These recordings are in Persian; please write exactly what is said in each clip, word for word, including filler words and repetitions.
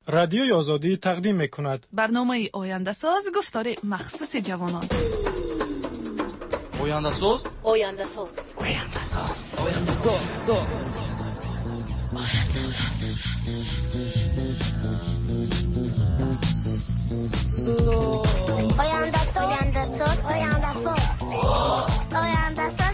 رادیوی آزادی تقدیم میکند. برنامه آینده ساز گفتار مخصوص جوانان. آینده ساز آینده ساز آینده ساز آینده ساز آینده ساز آینده ساز آینده ساز آینده ساز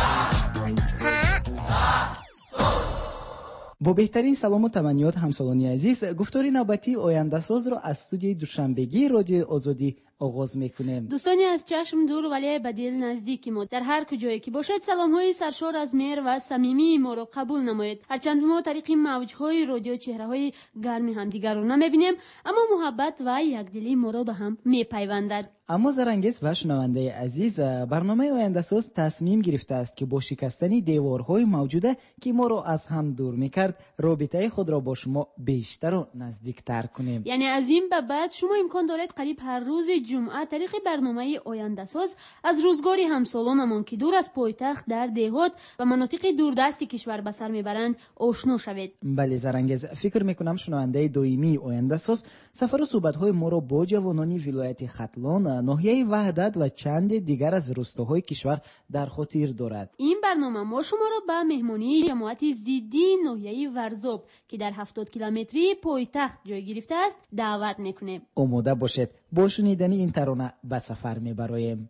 با بهترین سلام و تمنیات همسالانی عزیز، گفتار نوبتی آینده ساز را از استودیوی دوشنبگی رادیو آزادی آغاز میکنیم. دوستانی از چشم دور ولی به دل نزدیکی ما، در هر کجایی که باشد سلام های سرشار از مهر و صمیمی ما را قبول نمایید. هرچند ما طریق موج های رادیو چهره های گرم همدیگر را نمیبینیم، اما محبت و یکدلی ما را به هم میپیوندد. اما زرنگیز و شنونده عزیز، برنامه آینده ساز تصمیم گرفته است که با شکستن دیوارهای موجوده که ما را از هم دور میکرد، رابطه خود را با شما بیشتر و نزدیکتر کنیم. یعنی از این به بعد شما امکان دارید قریب هر روز جمعه طریق برنامه آینده ساز از روزگاری همسالانمان که دور از پایتخت در دهات و مناطق دوردست کشور به سر میبرند آشنا شوید. بله زرنگیز، فکر میکنم شنونده دائمی آینده ساز سفر و صحبت‌های ما را با جوانان ولایت ختلان، ناحیه وحدت و چند دیگر از روستاهای کشور در خاطر دارد. این برنامه ما شما را به مهمانی جماعت زیدی ناحیه ورزاب که در هفتاد کیلومتری پایتخت جای گرفته است دعوت میکنه. آماده باشید، با شنیدن این ترانه به سفر میبریم.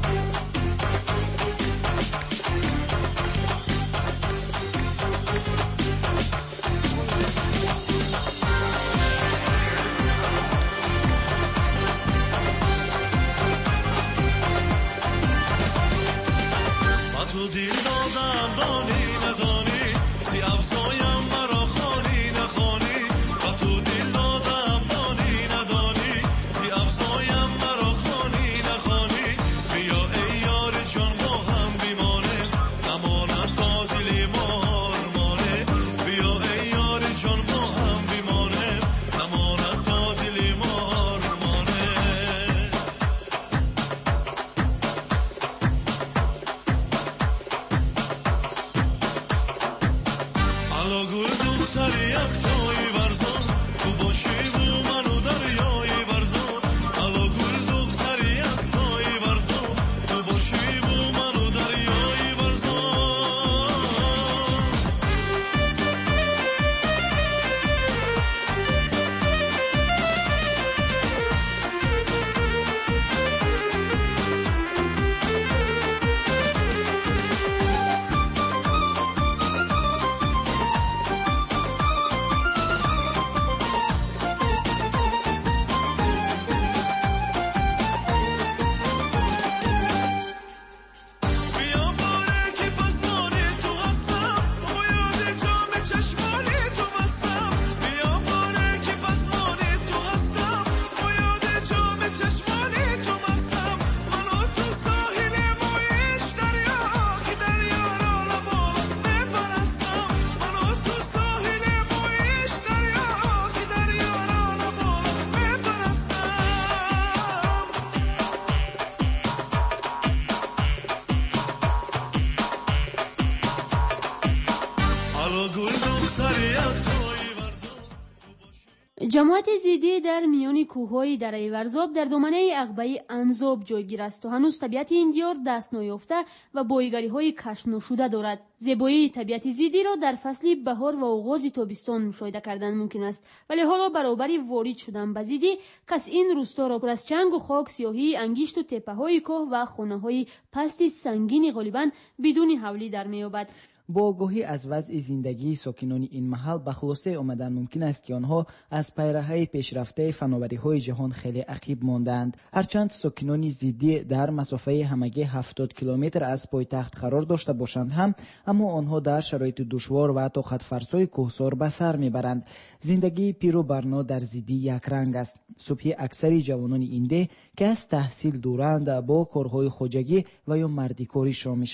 جماعت زیدی در میان کوههای دره ورزاب در دامنه عقبه انزاب جایگیر است و هنوز طبیعت این دیار دست نیافته و بایگری‌های کشف نشده دارد. زیبایی طبیعت زیدی را در فصل بهار و آغاز تابستان مشاهده کردن ممکن است، ولی حالا برابر وارد شدن به زیدی کس این روستا را پر از چنگ و خاک، سیاهی، انگشت و تپه‌های کوه و خانه‌های پست سنگین غالباً بدون حولی در می‌یابد. با آگاهی از وضع زندگی ساکنان این محل به خلاصه آمدن ممکن است که آنها از پیرهی پیشرفته فناوری‌های جهان خیلی عقب ماندند. هرچند ساکنان زیدی در مسافه همگی هفتاد کیلومتر از پایتخت قرار داشته باشند هم، اما آنها در شرایط دشوار و طاقت فرسای کوهسار به سر میبرند. زندگی پیر و برنا در زیدی یک رنگ است. صبح اکثر جوانان اینده که از تحصیل دورند با کارهای خواجگی و یا مردیکاری شروع می شود.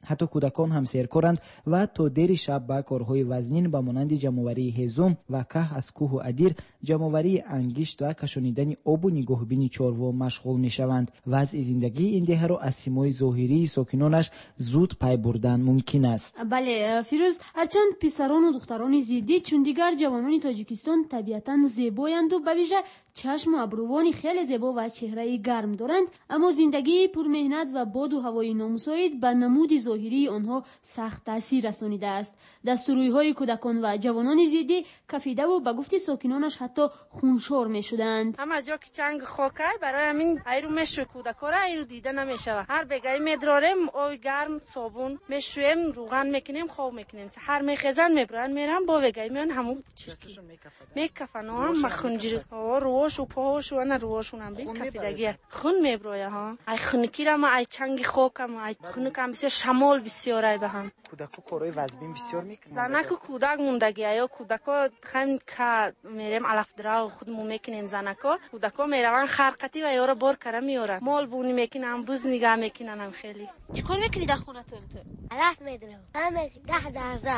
حتی کودکان هم سیرکارند و تا دیر شب به کارهای وزنین به مانند جمع‌آوری هیزم و که از کوه و ادیر، جمع‌آوری انگشت و کشانیدن آب و نگاهبینی چاروا مشغول میشوند. وضع زندگی این دهه را از سیمای ظاهری ساکنانش زود پی بردن ممکن است. بله فیروز، هرچند پسران و دختران زیدی چون دیگر جوانان تاجیکستان طبیعتاً زیبایند و به ویژه چشم و ابروان خیلی زیبا و چهره گرم دارند، اما زندگی پرمهنت و باد و هوای نامساعد به نمود ظاهری آنها سخت تاثیر رسانیده است. دستوروی‌های کودکان و جوانان زیدی کفیده و به گفت ساکنانش حتی خونشار می‌شدند. همه جا که چنگ خاکه برای همین ایرو میشوی کودکا را ایرو دیده نمیشود. هر بگای میدراریم آب گرم صابون میشویم، روغن میکنیم، خواب میکنیم، سحر میخزن میبرن میرن با بگای میان همون چیزی میکفن هم مخنجر ها روش و پاش و نه روشون هم بین کفیدگی خون میبروه ها. ای خونکی را ما ای چنگ خاکم ای خونکم بسیار شمال بسیار به هم. کودکا کارهای وزبین بسیار میکنند. زنک کودک موندگی یا کودکا خیم که میریم علف درا خودمون میکنیم، زنکا کودکا میروان خرقتی و یارا بار کرده میارن مال بونی میکنن، بوز نگاه میکنن. هم خیلی چیکار میکنی در خونتون تو؟ علف میدرم همه ده درزه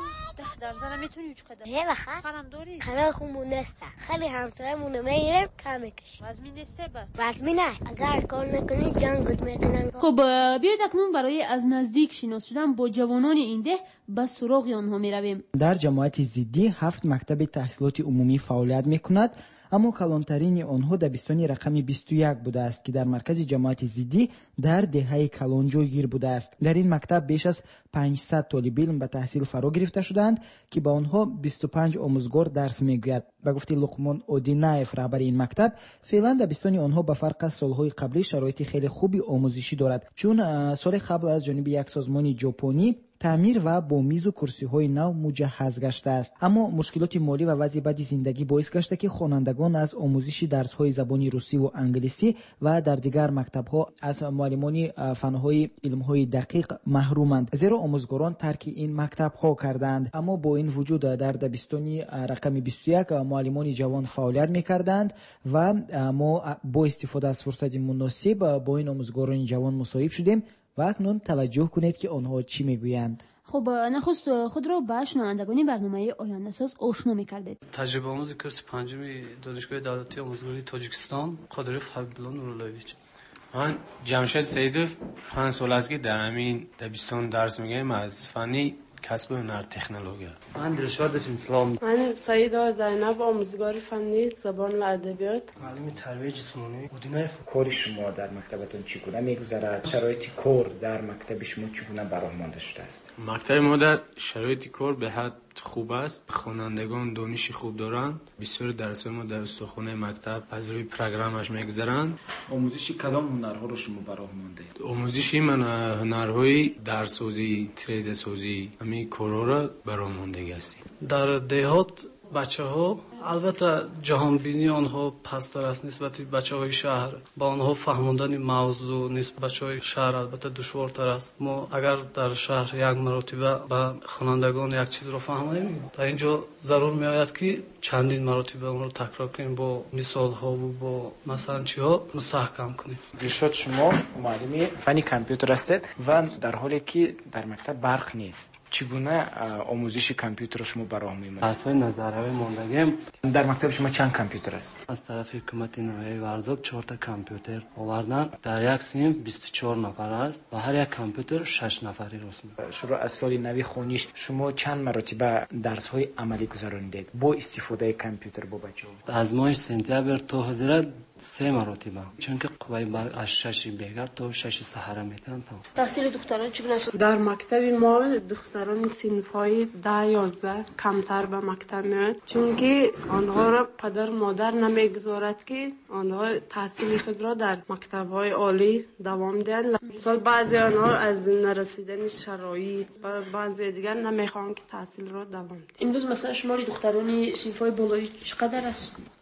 ده درزه نمیتونی چه قدر؟ یه بخیر خرم داری؟ خرم خونمون نسته خیلی همسایمون میگیریم کم میکش وزمی نیسته با؟ وزمی نه، اگر کار نکنی جنگت میکنن. خب بیاید اکنون برای از نزدیک شناس شدن با جوانان این ده به سراغ آنها میرویم. در جماعت زیدی هفت مکتب تحصیلات عمومی فعالیت میکند، اما کلانترین آنها دبستانی رقم بیست و یک بوده است که در مرکز جماعت زیدی در دهه کلان جایگیر بوده است. در این مکتب بیش از پانصد طالب علم به تحصیل فرا گرفته شدند که با آنها بیست و پنج آموزگار درس میگوید. به گفته لقمان اودینایف رهبر این مکتب، فعلا دبستانی آنها به فرق از سالهای قبلی شرایط خیلی خوبی آموزشی دارد، چون سال قبل از جانب یک سازمان ژاپنی تعمیر و با میز و کرسی های نو مجهز گشته است. اما مشکلات مالی و وضع بدی زندگی باعث گشته که خوانندگان از آموزش درس های زبان روسی و انگلیسی و در دیگر مکتب ها از معلمان فنهای علم های دقیق محرومند، زیرا آموزگاران ترک این مکتب ها کردند. اما با این وجود در دبستانی رقم بیست و یک معلمان جوان فعالیت میکردند و ما با استفاده از فرصت مناسب با این آموزگاران جوان مصاحب شدیم و اکنون توجه کنید که آنها چی میگویند. خب نخست خود را به شنوندگان برنامه آینده ساز آشنا می‌کردید. تجربه آموز کورس پنجم دانشگاه دولتی آموزگاری تاجیکستان، قادریف حبیب‌الله نوراللهویچ. من جمشید سیدوف پنج سال است که در همین دبستان درس میگم از فنی کسب هنر تکنولوژی. من دلشاد اسلام. من سیدا زینب آموزگار فنی زبان و ادبیات. معلم تربیت جسمانی اودینایف. کار شما در مکتبتون چگونه میگذرد؟ شرایط کار در مکتب شما چگونه براهمانده شده است؟ مکتب ما در شرایط کار به حد خوب است. خوانندگان دانش خوب دارند. بسیار درس‌های ما در استخوان مکتب از روی پروگرامش میگذرند. آموزش کدام هنرها رو شما براهمانده؟ آموزش من هنرهای درسازی، تریزه سازی، همین کارها را براهمانده هستیم. در دهات بچه ها البته جهان بینی آنها پستر است نسبت به بچه های شهر، با آنها فهموندن موضوع نسبت بچه های شهر البته دشوارتر است. ما اگر در شهر یک مرتبه به خوانندگان یک چیز رو فهمانیم، در اینجا ضرور می آید که چندین مرتبه اون رو تکرار کنیم با مثال ها و با مثلا چی ها مستحکم کنیم. دلشاد شما معلم فنی کامپیوتر هستید و در حالی که در مکتب برق نیست، چگونه آموزش کامپیوتر شما براه می‌آمد؟ درس‌های نظریه ماندگیم. در مکتب شما چند کامپیوتر است؟ از طرف حکومت ناحیه ورزاب چهار تا کامپیوتر آوردن. در یک سیم بیست و چهار نفر است و هر یک کامپیوتر شش نفری رسم. شروع از سال نوی خونیش شما چند مرتبه درس‌های عملی گذراندید با استفاده کامپیوتر با بچه‌ها؟ از ماه سپتامبر تا حاضر سه مرتبه، چون که قوای برق از شش بیگا تا شش سحر میتونن. تحصیل دختران چگونه است؟ در مکتب ما دختران صنف‌های ده یازده کمتر به مکتب میاد، چون که آنها را پدر مادر نمیگذارد که آنها تحصیل خود را در مکتب‌های عالی دوام دهند. مثلا بعضی آنها از نرسیدن شرایط و بعضی دیگر نمیخوان که تحصیل را دوام دهند. امروز مثلا شماری دختران صنف‌های بالایی چقدر است؟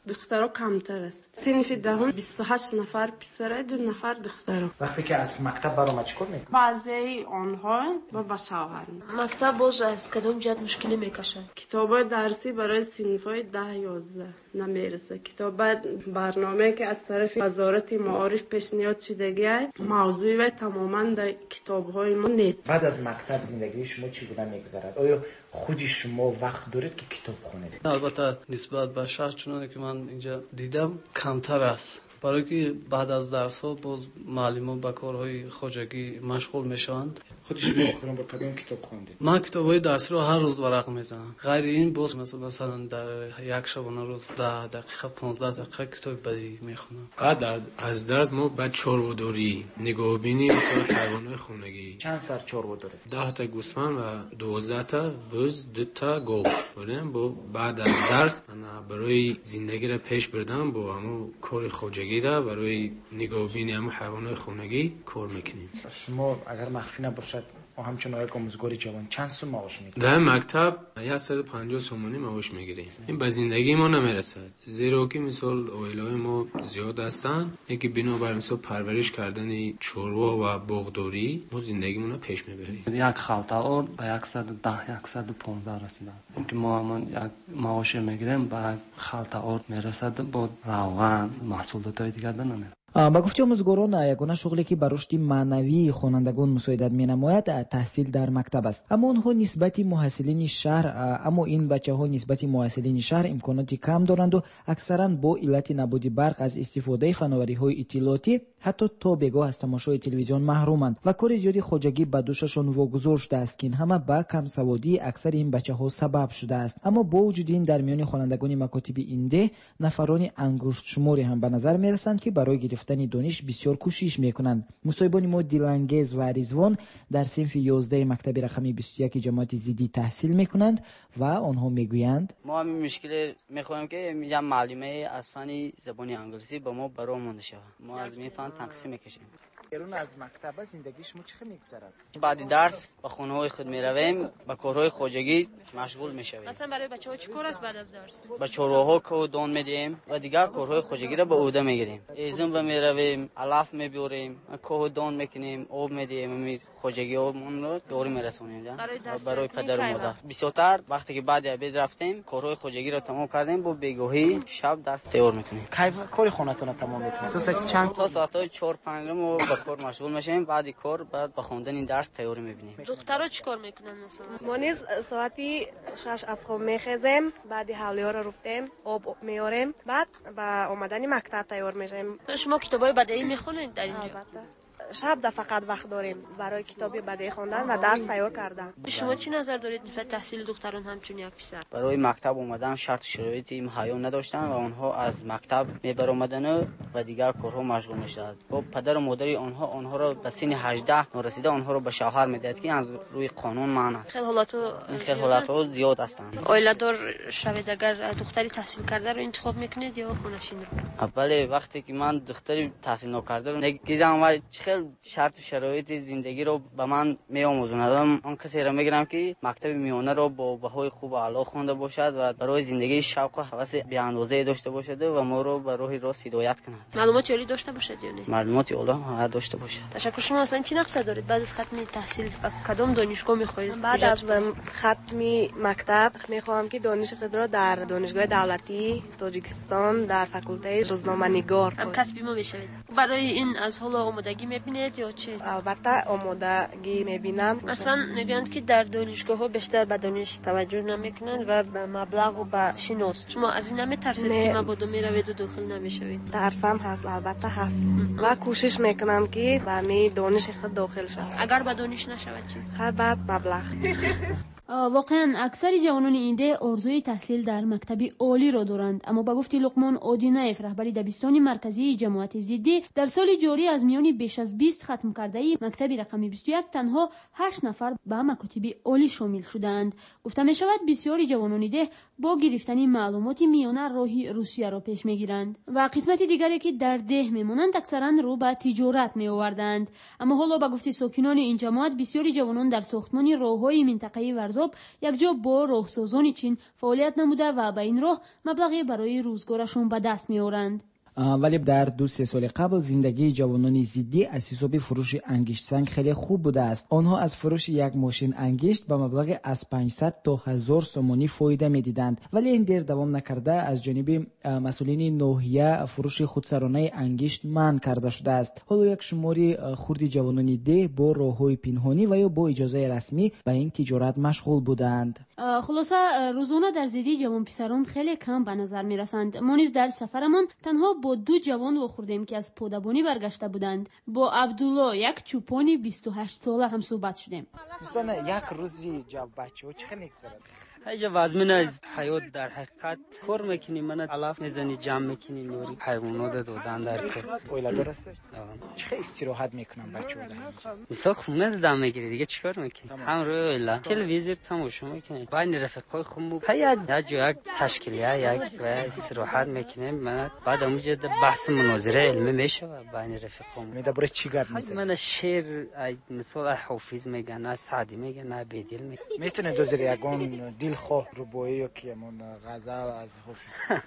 دخترها کمتر است. صنف دهم بیست و هشت نفر پسر، دو نفر دختر. وقتی که از مکتب برآمد چیکار میکنی؟ بعضی آنها با با شوهر. مکتب باز از کدوم جهت مشکلی میکشد؟ کتاب درسی برای صنف‌های ده یازده نمیرسه. کتاب برنامه که از طرف وزارت معارف پیشنهاد شده موضوعی و تماما در کتاب‌های ما نیست. بعد از مکتب زندگی شما چگونه میگذرد؟ آیا خودی شما وقت دارید که کتاب خونید؟ البته نسبت به شهر چون که من اینجا دیدم کمتر است، برای که بعد از درس ها باز معلمان به کارهای خواجگی مشغول میشوند. خود شما آخرا با کدام کتاب خوندید؟ من کتاب‌های درسی رو هر روز ورق میزنم. غیر این باز مثلا مثلا در یک شبانه روز ده دقیقه پانزده دقیقه کتاب بدی میخونم. بعد از درس ما بعد چاروداری، نگاهبینی و حیوانات خونگی. چند سر چارو دارید؟ ده تا گوسفند و دوازده تا بز، دو تا گاو داریم. با بعد از درس انا برای زندگی را پیش بردم با همون کار خواجگی را برای نگاهبینی همون حیوانات خونگی کار میکنیم. شما اگر مخفی نباشد و همچنان یک آموزگار جوان چند سو معاش میگیرید؟ در مکتب صد و پنجاه سومانی معاش میگیریم. این به زندگی ما نمیرسد، زیرا که مثال اویلای ما زیاد هستن، یکی بنابر مثال پرورش کردن چوروا و باغداری ما زندگیمون پیش میبریم. یک خالتا اور به صد و ده صد و پانزده رسیدن. اینکه ما همون یک معاش میگیریم به خالتا اور میرسد با روغن محصولات های دیگر نمیرسد. با گفته آموزگاران یگانه شغلی که بر رشد معنوی خوانندگان مساعدت می‌نماید تحصیل در مکتب است. اما آنها نسبت محصلین شهر اما این بچه‌ها نسبت محصلین شهر امکاناتی کم دارند و اکثرا با علت نبود برق از استفاده فناوری‌های اطلاعاتی حتی تا بگاه از تماشای تلویزیون محرومند و کار زیادی خواجگی به دوششان واگذار شده است که این همه با کم سوادی اکثر این بچه‌ها سبب شده است. اما با وجود این در میان خوانندگان مکاتب اینده نفرانی انگشت شماری هم به نظر میرسند که برای گرفتن دانش بسیار کوشش میکنند. مصاحبان ما دیلانگیز و رضوان در صنف یازده مکتب رقمی بیست و یک جماعت زیدی تحصیل میکنند و آنها میگویند ما همین مشکل میخوایم که میگم معلمه از فن زبان انگلیسی با ما برام مونده شود. ما از این فن تنقیص میکشیم. ایران از مکتب زندگی شما چه میگذرد؟ بعد درس به خونه های خود میرویم، به کارهای خواجگی مشغول میشویم. مثلا برای بچه‌ها چی کار است بعد از درس؟ به چوراها کو دون میدیم و دیگر کارهای خواجگی را به عهده میگیریم. ایزون به میرویم، علف میبریم، کو دون میکنیم، آب میدیم، می خواجگی آبمون رو دور میرسونیم. برای پدر و مادر. بیشتر وقتی که بعد عبید رفتیم، کارهای خواجگی را تمام کردیم، با بگاهی شب درس تیار میکنیم. کی کار خونتون تمام میکنید؟ تو ساعت چند؟ تا ساعت چهار پنج ما به کار مشغول میشیم. بعد کار بعد به خوندن این درس تیاری میبینیم. دخترها چیکار میکنن مثلا؟ ما نیز ساعتی شش از خواب میخیزیم، بعد حولی‌ها رو رفتیم، آب میاریم، بعد با اومدن مکتب تیار میشیم. شما کتابای بدایی میخونید در اینجا؟ البته شب ده فقط وقت داریم برای کتابی بدایی خوندن و درس تیار کردن. شما چی نظر دارید نسبت تحصیل دختران همچون یک پسر؟ برای مکتب اومدن شرط شرایطی مهیا نداشتن و آنها از مکتب میبر اومدن و دیگر کارها مشغول میشدند. با پدر و مادر آنها آنها را به سن هجده نرسیده آنها را به شوهر میدهد که از روی قانون معنی است. خیلی حالات خیلی حالات زیاد هستند. اویلا دار شوید اگر دختری تحصیل کرده رو انتخاب میکنید یا خونشین رو؟ اولی وقتی که من دختری تحصیل نکرده رو نگیرم و خیلی شرط شرایط زندگی رو به من میآموزوندم. آن کسی را میگیرم که مکتب میانه رو با بهای خوب و اعلی خونده باشد و برای زندگی شوق و هوس بی اندازه داشته باشد و ما رو به راه راست هدایت کند. معلومات عالی داشته باشد یا نه؟ معلومات عالی هم داشته باشد. تشکر. شما اصلا چی نقشه دارید بعد از ختم تحصیل کدام دانشگاه میخواهید؟ بعد از ختم مکتب میخواهم که دانش خود را در دانشگاه دولتی تاجیکستان در فاکولته روزنامه‌نگار هم کسبی ما میشوید. برای این از حالا آمادگی میبینید یا چه؟ البته آمادگی میبینم. مثلا میگن که در دانشگاه ها بیشتر به دانش توجه نمیکنن و به مبلغ و به شناس. شما از این نمیترسید که مبادا میروید و داخل نمیشوید؟ ترسم هست، البته هست و کوشش میکنم که به می دانش خود داخل شوم. اگر به دانش نشود چی؟ هر بعد مبلغ. واقعا اکثر جوانان اینده آرزوی تحصیل در مکتب عالی را دارند، اما با گفته لقمان آدینایف رهبر دبستان مرکزی جماعت ضدی در سال جاری از میان بیش از بیست ختم کرده ای مکتب رقمی بیست و یک تنها هشت نفر به مکاتب عالی شامل شدند. گفته می شود بسیاری جوانان اینده با گرفتن معلومات میانه راهی روسیه را پیش میگیرند و قسمت دیگری که در ده میمانند اکثرا رو به تجارت می آوردند. اما حالا با گفته ساکنان این جماعت بسیاری جوانان در ساختمان راههای منطقه ورزش ایورزوب یکجا با راهسازان چین فعالیت نموده و به این راه مبلغی برای روزگارشون به دست می‌آورند. ولی در دو سه سال قبل زندگی جوانان زیدی از حساب فروش انگشت سنگ خیلی خوب بوده است. آنها از فروش یک ماشین انگشت به مبلغ از پانصد تا هزار سومانی فایده می‌دیدند، ولی این دیر دوام نکرده از جانب مسئولین ناحیه فروش خودسرانه انگشت منع کرده شده است. حالا یک شماری خردی جوانان ده با راه‌های پنهانی و یا با اجازه رسمی به این تجارت مشغول بودند. خلاصه روزانه در زیدی جوان پسران خیلی کم به نظر می‌رسند. ما نیز در سفرمان تنها با دو جوان واخوردیم که از پودابانی برگشته بودند. با عبدالله یک چوپانی بیست و هشت ساله هم صحبت شدیم. مثلا یک روزی جواب بچه‌ها چه می‌گذرد؟ هیچ وزمن از حیات در حقیقت کار میکنی، من علاف میزنی جمع میکنی نوری حیوانات دادن در کار. اویلا درسته؟ چه استراحت میکنم بچه‌ها در اینجا؟ مثلا خونه دادم میگیری دیگه چیکار میکنی؟ هم روی اویلا تلویزیون تماشا میکنی. با این رفقای خودم هیات یا جو یک تشکیلیه یک و استراحت میکنیم. من بعد اونجا بحث مناظره علمی میشه و با این رفقام. میدبره چی گپ میزنی؟ من شعر مثلا حافظ میگن، نه سعدی میگن، نه بیدل میگن. میتونه دوزر یگان دل خواه ربایی یا که من غزل از حافظ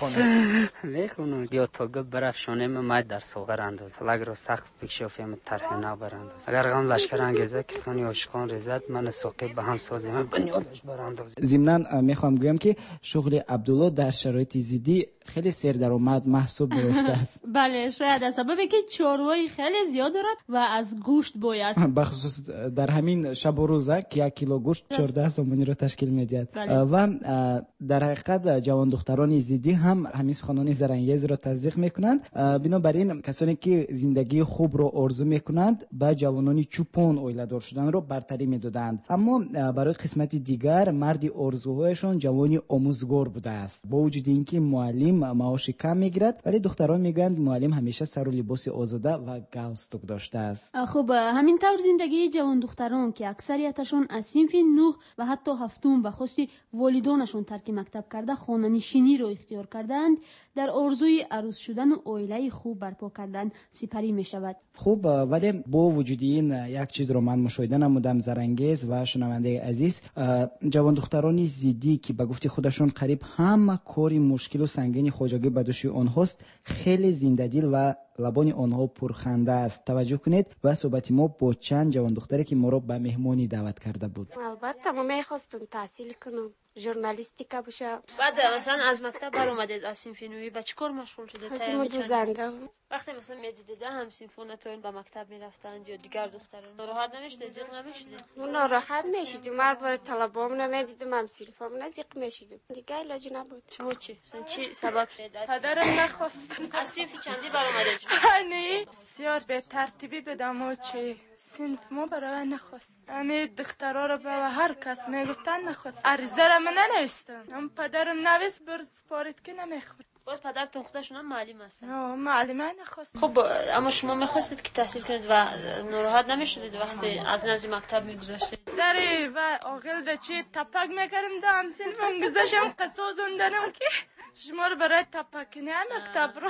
خونه میخونم یا تا گب برافشانه من در ساغر انداز اگر سقف بکشافیم طرح نو برانداز اگر غم لشکر انگیزه که خونی عاشقان رضایت من ساقی به هم سازی من بنیادش برانداز. ضمناً میخوام بگم که شغل عبدالله در شرایط زیدی خیلی سر درآمد محسوب می‌شده است. بله، شاید از سبب که چاروای خیلی زیاد دارد و از گوشت باید. به خصوص در همین شب و روزه که یک کیلو گوشت چهارده سومانی را تشکیل می‌دهد. و در حقیقت جوان دختران زیدی هم همین سخنان زرنگیز را تصدیق میکنند. بنابراین کسانی که زندگی خوب را آرزو میکنند به جوانانی چوپان اویله‌دار شدن را برتری میدادند، اما برای قسمت دیگر مرد آرزوهایشان جوانی آموزگار بوده است. با وجود اینکه معلم معاش کم میگیرد ولی دختران میگویند معلم همیشه سر و لباس آزاده و گالستوک داشته است. خب همین طور زندگی جوان دختران که اکثریتشون از صنف نه و حتی هفتم به خواست والدانشون ترک مکتب کرده خانه‌نشینی را اختیار کردند، در آرزوی عروس شدن و عائله خوب برپا کردن سپری می شود. خوب، ولی با وجود این یک چیز رو من مشاهده نمودم زرنگیز و شنونده عزیز، جوان دختران زیدی که به گفته خودشون قریب همه کاری مشکل و سنگین خواجگی به دوش آنهاست خیلی زنده‌دل و لبان آنها پرخنده است. توجه کنید و صحبت ما با چند جوان دختری که ما را به مهمانی دعوت کرده بود. البته ما می‌خواستم تحصیل کنم، ژورنالیستیکا بشه. بعد مثلا از مکتب برآمدید از صنف نوی به چیکار مشغول شده؟ تایم دوزنده وقتی مثلا میدیدید هم صنفونتون به مکتب میرفتند یا دیگر دختران ناراحت نمیشد؟ زیق نمیشد؟ من ناراحت میشدم، مر بر طلبام نمیدیدم، هم صنفام نزیق میشدم، دیگه علاج نبود. شما چی مثلا چی سبب پدرم نخواست. از صنف چندی برآمدید؟ نه بسیار به ترتیبی بدم و چی صنف ما برای نخواست. همه دخترها رو به هر کس میگفتن نخواست. عریضه را من ننوشتم، هم پدرم نویس بر سپارت که نمیخورد. باز پدرتون خودشون هم معلم هستن؟ نه معلمه نخواست. خب اما شما میخواستید که تحصیل کنید و ناراحت نمیشدید وقتی از نزد مکتب میگذشتید؟ داری و آقل ده چی تپک میکردم ده هم صنفم گذاشتم قصوزوندنم که شما رو برای تپک کنی مکتب رو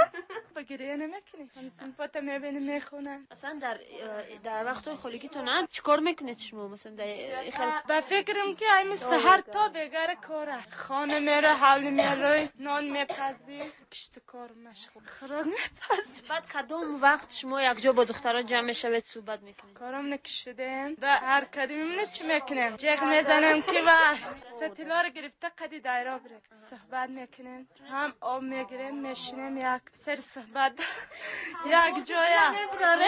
بگیریه نمیکنی، هم صنفات میبینی میخونن. اصلا در در وقتای خالیگیتون نه چیکار میکنید شما؟ مثلا در به فکرم که همین سحر تا بگره کاره خانه میره حول میره نان میپزی کشت کار مشغول خراج میپزی. بعد کدوم وقت شما یک جا با دختران جمع میشوید صحبت میکنید؟ کارم نکشیدم و هر کدوم نه چی میکنم جیغ میزنم که و ستیلا رو گرفته قدی دایره بره صحبت میکنم، هم آب میگیرم میشینم یک سر صحبت یک جایا نبراره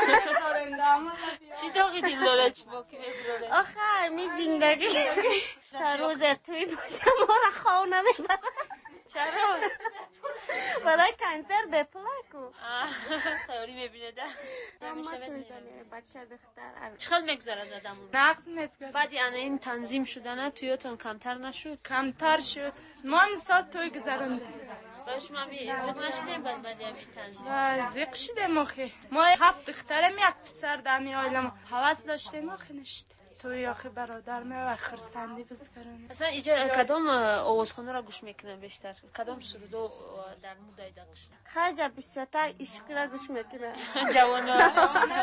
چی داغی دیل داره چی باکی نبراره؟ آخه می زندگی تا روز توی باشه ما را خواه نمیبره. چرا؟ برای کنسر بپلاکو تیاری میبینه ده؟ ما توی دانه بچه دختر چقدر میگذارد آدمون؟ نقص میگذارد. بعد یعنی این تنظیم شدنه تویتون کمتر نشد؟ کمتر شد. ما مثال توی گذرنده باش ما می زیق نشدیم بعد بعد یه تنظیم و زیق شدیم آخی ما هفت دخترم یک پسر دمی آیلم حواس داشتیم آخی نشد. تو یا که برادر می و خرسندی بسکرم. اصلا اینجا کدام آوازخوانه را گوش میکنن بیشتر؟ کدام سرودو در مودای دقش؟ خیلی بسیارتر عشق را گوش میکنن. جوانا.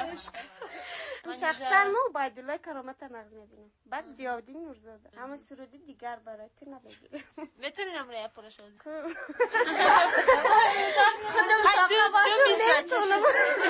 شخصا ما عبیدالله کرامت نغز میبینم. بعد زیادین نورزاده. همه سرودی دیگر برای تو نبگیرم. میتونی نمره یا پرش آزی؟ خودم کافه باشم نمیتونم.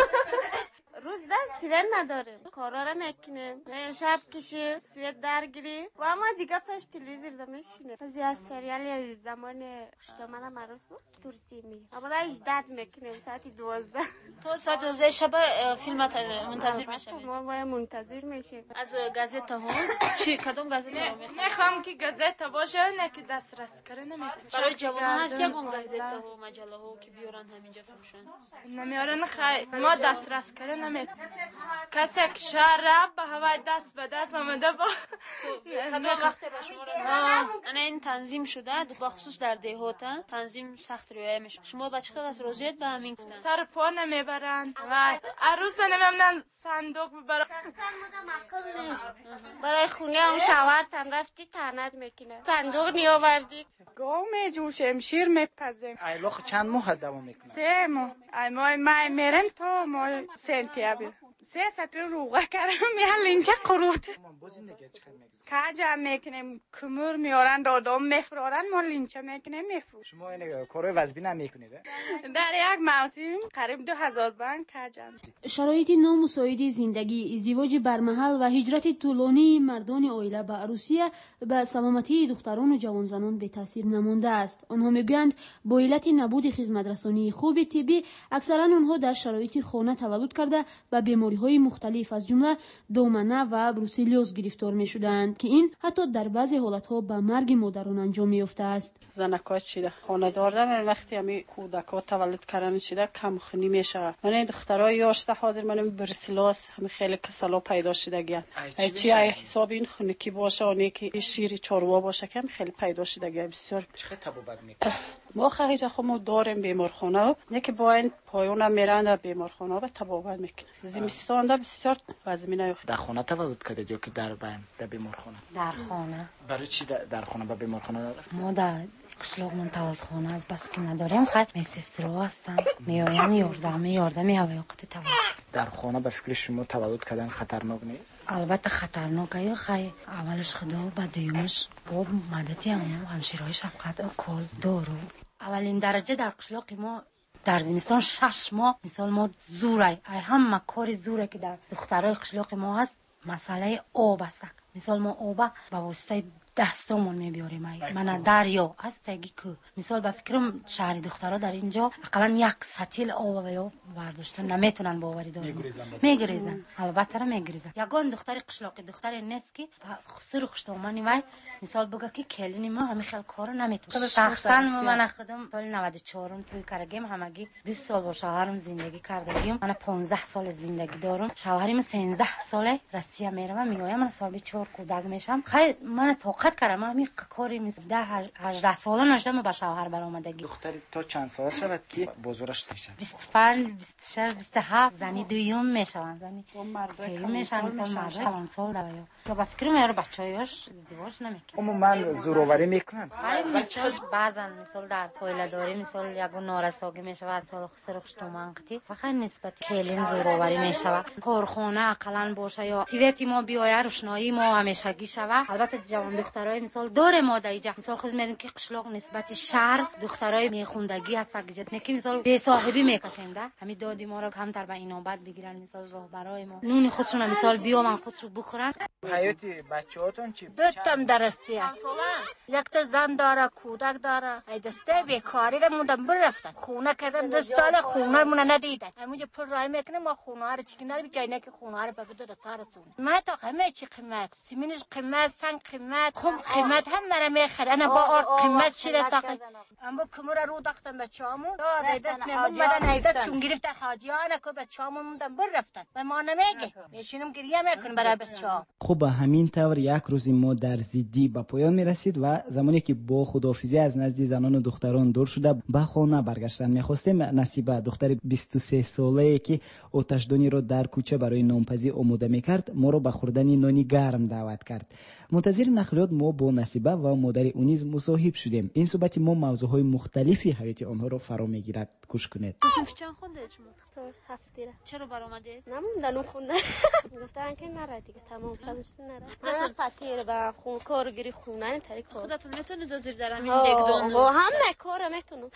روز دست سویت نداریم، کارا را میکنیم، نه شب کشی سویت درگیری و اما دیگه پش تلویزیون رو میشینیم. از از سریال زمان خوشگامن مروس بود ترسی می اما را اجداد میکنیم ساعتی دوازده. تو ساعت دوازده شب فیلم منتظر میشیم؟ ما باید منتظر میشیم. از گازت ها چی کدوم گازت ها میخوام؟ میخوام که گازت باشه نه که دسترس کنه نمیتونم. برای جوانان هست یکم گازت ها و مجله ها که بیارن همینجا فروشن. نمیارن خیلی ما دسترس کنه نمیتونم. کسی که شهر رب به هوای دست به دست آمده با کدام وقت به شما رسید؟ انا این تنظیم شده بخصوص در دهات تنظیم سخت رویه میشه. شما بچه خیلی از روزیت به همین کنن سر پا نمیبرن و عروس نمیمونن صندوق ببرن. شخصا مدام عقل نیست. برای خونه اون شوهر تن رفتی تنت میکنه صندوق نیاوردی گاه میجوشیم شیر میپزیم. ایلاخ چند ماه دوام میکنه؟ سه ماه. ای ماه مای میرم تا ماه سنتیابر سه سطر روغه کردم میان لینچه قروت کجا میکنیم کمر میارن دادم میفرارن ما لینچه میکنیم میفروش. شما این کارهای وزبی نمیکنید؟ در یک موسم قریب دو هزار بانک کجا. شرایط نامساعد زندگی، ازدواج برمحل و هجرت طولانی مردان عائله به روسیه به سلامتی دختران و جوانزنان به تاثیر نمانده است. آنها میگویند با علت نبود خدمترسانی خوب طبی اکثرا آنها در شرایط خانه تولد کرده و بیماری‌های مختلف از جمله دامنه و بروسلیوز گرفتار می‌شدند که این حتی در بعضی حالت‌ها به مرگ مادران انجام می‌یافته است. زنکات شده خانه دارده وقتی همی کودک‌ها تولد کردن شده کم خونی میشه. من دخترای یاشته حاضر من بروسلیوز هم خیلی کسلا پیدا شده گیان. ای چی ای حساب این خونکی باشه اونی که شیر چاروا باشه که خیلی پیدا شده گیان بسیار. چه تبابت میکنه؟ ما خیلی خودمون داریم بیمارخانه نه که با این پایون میرن در بیمارخانه به تبابت میکنه. زمستان دا بسیار وزمینه در خانه تولد کردید یا که در بایم در بیمارخانه؟ در خانه. برای چی در خانه به بیمارخانه رفت؟ ما در قشلاقمون تولد خانه از بس که نداریم خیلی میسسترو هستن میایم یاردم یاردم هوایقت تولد. در خانه به فکر شما تولد کردن خطرناک نیست؟ البته خطرناکه خیلی اولش خدا و دومش با مدتی هم همشیرهای شفقت و کل دارو. اولین درجه در قشلاق ما در زمستان شش ماه مثال ما زوره ای هم کار زوره که در دخترای قشلاق ما هست مسئله آب است. مثال ما آب با واسطه دستامون میبیاریم ای من دریا از تگی کو مثال به فکرم شهر دخترها در اینجا اقلا یک سطل آب و یا برداشتن نمیتونن باوری دارن میگریزن البته میگریزن یگان دختری قشلاقی دختری نیست که خسر خوشتومانی وای مثال بگه که کلینی ما همین خیلی کارو نمیتونه شخصا من خودم سال نود و چهار توی کارگیم همگی دو سال با شوهرم زندگی کردیم. من پانزده سال زندگی دارم شوهرم سیزده ساله روسیه میرم میایم من سال چهار کودک میشم خیلی من توقع کردم من می کاری می ده هجده ساله نشدم با شوهر برآمدگی. دختری تا چند سال شود که بزرگش میشه؟ بیست و پنج بیست و شش بیست و هفت زنی دوم میشوند زنی سوم میشن مثلا مرد کلان سال داره تو با فکر میاره بچه‌هاش ازدواج نمیکنه. اما من زوروری میکنن خیلی مثال بعضن مثال در پایله داری مثال یگو نارساگی میشود سال خسر خوشتومان قتی فقط نسبت کلین زوروری میشود کارخانه اقلا باشه یا سیویتی ما بیایر روشنایی ما همیشگی شود. البته جوان دخترای مثال داره ما در اینجا مثال خود میدونید که قشلاق نسبت شهر دخترای میخوندگی هست که مثال به صاحبی میکشنده همین دادی ما رو کمتر به اینابت بگیرن مثال راه برای ما نون خودشون مثال بیا من خودشو بخورن. حیاتی بچه‌هاتون چی؟ دو تام درستی یک تا زن داره کودک داره ای دسته بیکاری رو موندم برفتن خونه کردم دو سال خونه مون ندیدن همونجا پر رای میکنه ما خونه رو چیکار نمی جای نه که خونه رو بگذار سرتون ما تا همه چی قیمت سیمینش قیمت سنگ قیمت خب قیمت هم مرا میخره انا با آرد قیمت شده تاقی اما کمور رو داختن بچه همون دست میمون مدن هیدتشون گرفتن حاجیانه که بچه همون موندن بر رفتن و ما نمیگه میشینم گریه میکن برای بچه ها. خب همین طور یک روزی ما در زیدی به پایان میرسید و زمانی که با خداحافظی از نزد زنان و دختران دور شده به خانه برگشتن میخواستیم، نصیبه دختر بیست و سه ساله که آتشدانی را در کوچه برای نانپزی آماده میکرد ما را به خوردن نانی گرم دعوت کرد. منتظر نقلیات ما با نصیبه و مادر او نیز مصاحب شدیم. این صحبت ما موضوعهای مختلفی حیات آنها را فرا میگیرد. گوش کنید. صنف چند خونده شما؟ تو هفته را. چرا برآمده؟ نموندن اون خونده. گفتن که نره دیگه تمام کارش نره. من فاتیر با خون کارگری خونن طریق خودتون میتونید دزیر در همین دگدون. ها هم کار میتونم.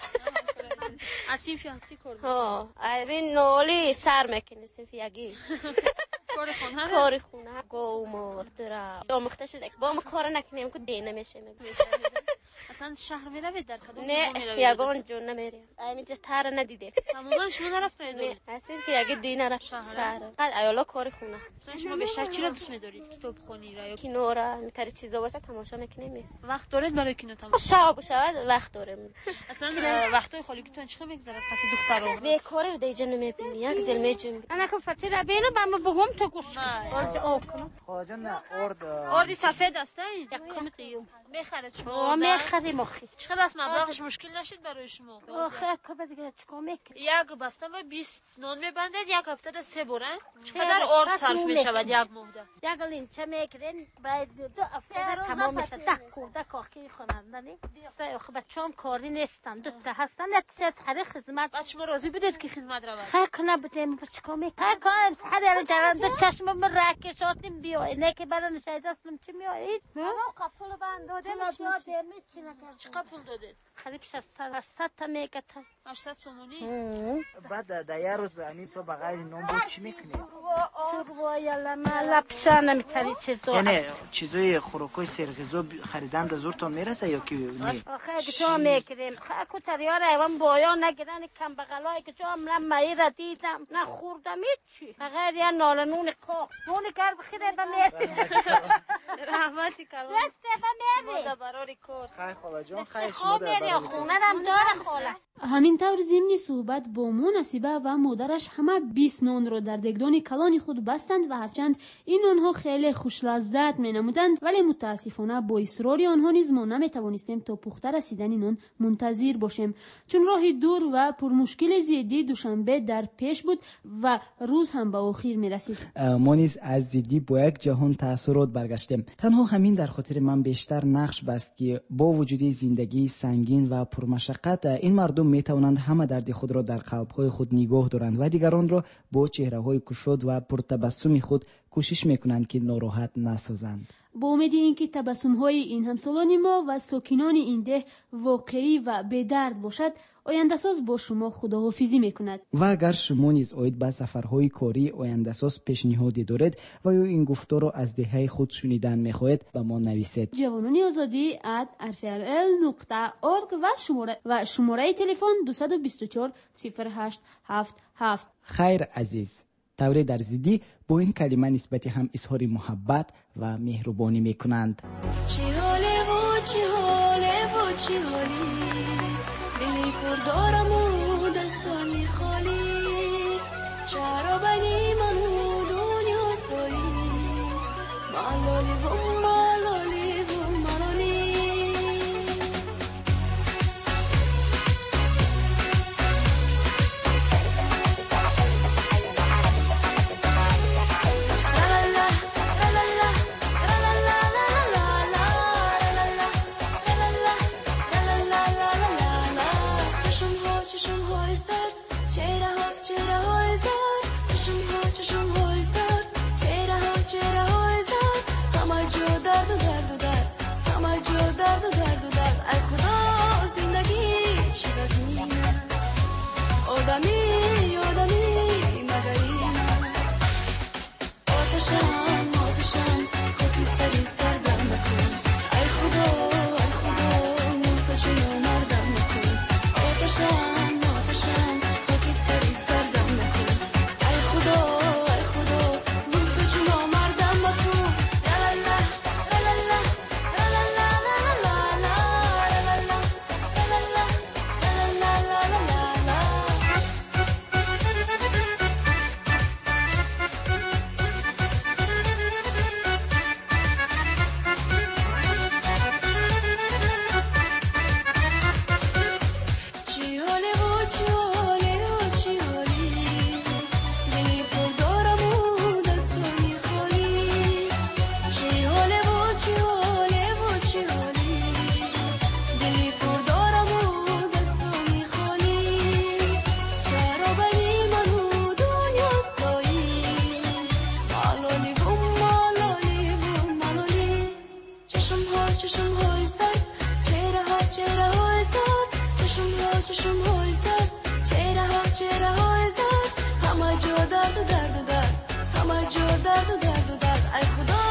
از صنف هفته کار. ها این نالی سر میکنه صنف یکی. کار خونه کار خونه گو مردرا آموخته شده که با ما کار نکنیم که دی نمیشه. اصلا شهر میروید در کدوم نه یگان جون نمیریم اینجا تر ندیده تماما شما نرفته اید اصلا که یکی دی نرفت شهر قل ایالا کار خونه اصلا شما بیشتر چی را دوست می‌دارید؟ کتاب خوانی را یا کینو را می‌تاری چیزا واسه تماشا می‌کنیم. وقت دارید برای کینو تماشا؟ شب شب وقت داریم. اصلا وقتای خالیتون چقدر می‌گذره فقط دخترا به کار دیگه نمی‌بینی یک زلمه جون انا که فاتیره بینه با بگم تو گوش خواجه نه ارد اردی سفید است این یک کم قیوم می‌خرید شما می‌خرید مخی چقدر از مبلغش مشکل نشید برای شما؟ آخه که دیگه چیکار می‌کنید؟ یک بسته و بیست نان می‌بندید یک هفته سه باره چقدر ارد صرف می‌شود یک مهده یک لین چه می‌کنین بعد دو هفته تمام میشه ده کوده کاخی خوانندنی خب بچه‌ام کاری نیستن دو تا هستن چه خرید خدمت بچه‌م راضی بدید که خدمت رو خیر کنه بتیم چیکار می‌کنید کار سحر جوان دو چشم من راکشاتیم بیای نه که برای نشید هستم چی میایید ما قفل بند داده میشه میچینه چقدر پول دادید خرید شصت تا میگه تا هشتصد سومونی بعد در یه روز همین صبح غیر نام بود چی میکنید؟ شروع یالا ما لپشا نمیتونی چیزو یعنی چیزای خوراکای سرغذا خریدن در زورتون میرسه یا که نه؟ آخه که تو میکنیم خیلی کتریار ایوان بایا نگیرن کم بغلای که تو عملا مایی را دیدم نه خوردم هیچی غیر یه نالنون کاخ نونی کار بخیره بمیری رحمتی کار دسته بمیری مادا براری کار خیلی خاله جان خیلی شما در براری خونه دم داره خاله همین طور ضمن صحبت با ما نصیبه و مادرش همه بیست نان را در دگدان کلان خود بستند و هرچند این آنها خیلی خوش لذت می نمودند ولی متاسفانه با اصرار آنها نیز ما نمی توانستیم تا پخته رسیدن نان منتظر باشیم چون راهی دور و پر مشکل زیادی دوشنبه در پیش بود و روز هم به آخر می رسید. ما نیز از زیدی با یک جهان تاثیرات برگشتیم. تنها همین در خاطر من بیشتر نقش بست که با وجود زندگی سنگین و پرمشقت این مردم می توانند همه درد خود را در قلب‌های خود نگاه دارند و دیگران را با چهره‌های گشاد و پرتبسم خود کوشش می‌کنند که ناراحت نسازند. با امید اینکه تبسم‌های این همسالان ما و ساکنان این ده واقعی و به درد باشد آینده‌ساز با شما خداحافظی می‌کند. و اگر شما نیز اید به سفرهای کاری آینده‌ساز پیشنهادی دارید و یا این گفتار را از دهه خود شنیدن می‌خواهید به ما نویسید. جوانان آزادی ات ار تی ال ال نقطه اورگ و شماره و شماره تلفن دو دو چهار صفر هشت هفت هفت. خیر عزیز، طوری در زیدی با این کلمه نسبت هم اظهار محبت و مهربانی میکنند. چی حاله و چی حاله و چی حالی دلی پر دارم و دستانی خالی چرا بنی منو دنیا سایی مالالی و مالالی و مالالی جا درد و درد و درد، همه جا درد و درد و درد. ای خدا